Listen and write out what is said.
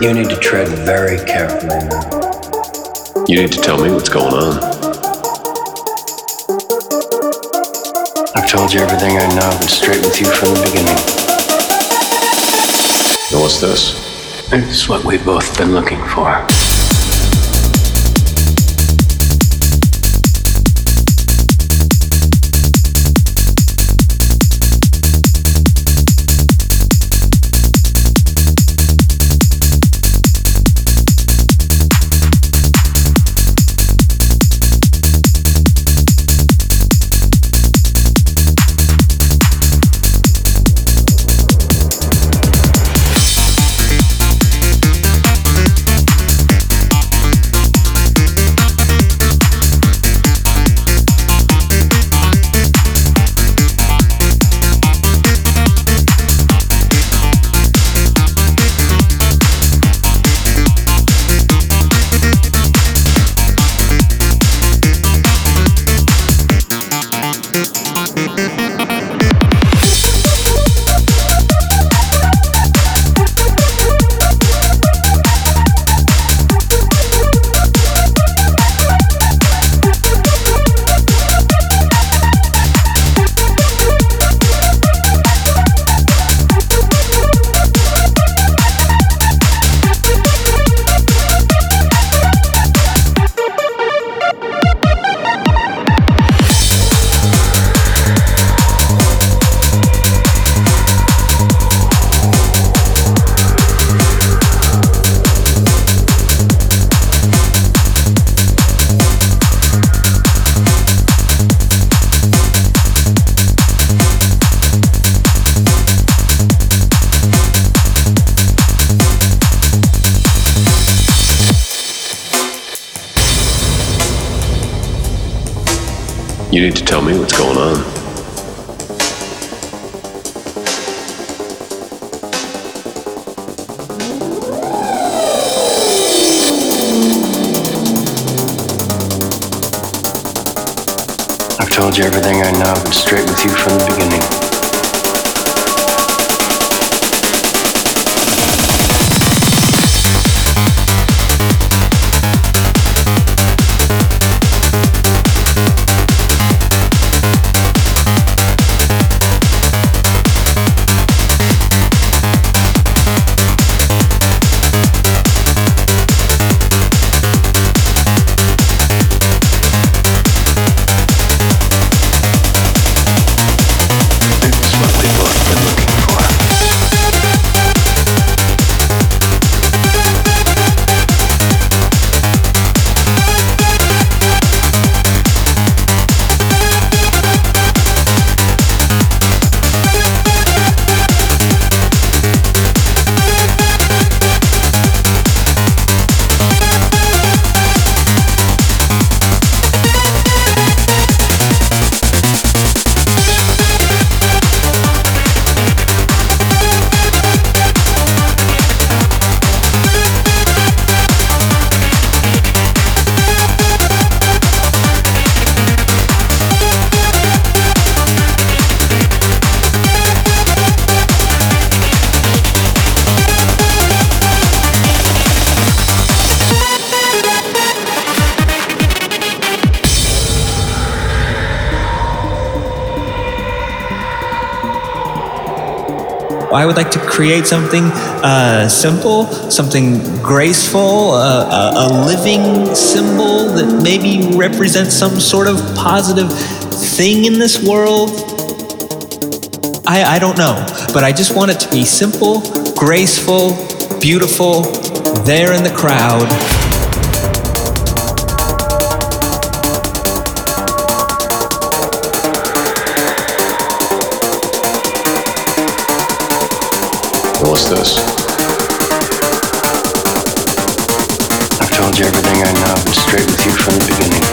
You need to tread very carefully now. You need to tell me what's going on. I've told you everything I know. I've been straight with you from the beginning. And what's this? It's what we've both been looking for. You need to tell me what's going on. I've told you everything I know. I've been straight with you from the beginning. I would like to create something simple, something graceful, a living symbol that maybe represents some sort of positive thing in this world. I don't know, but I just want it to be simple, graceful, beautiful, there in the crowd. What's this? I've told you everything I know. I've been straight with you from the beginning.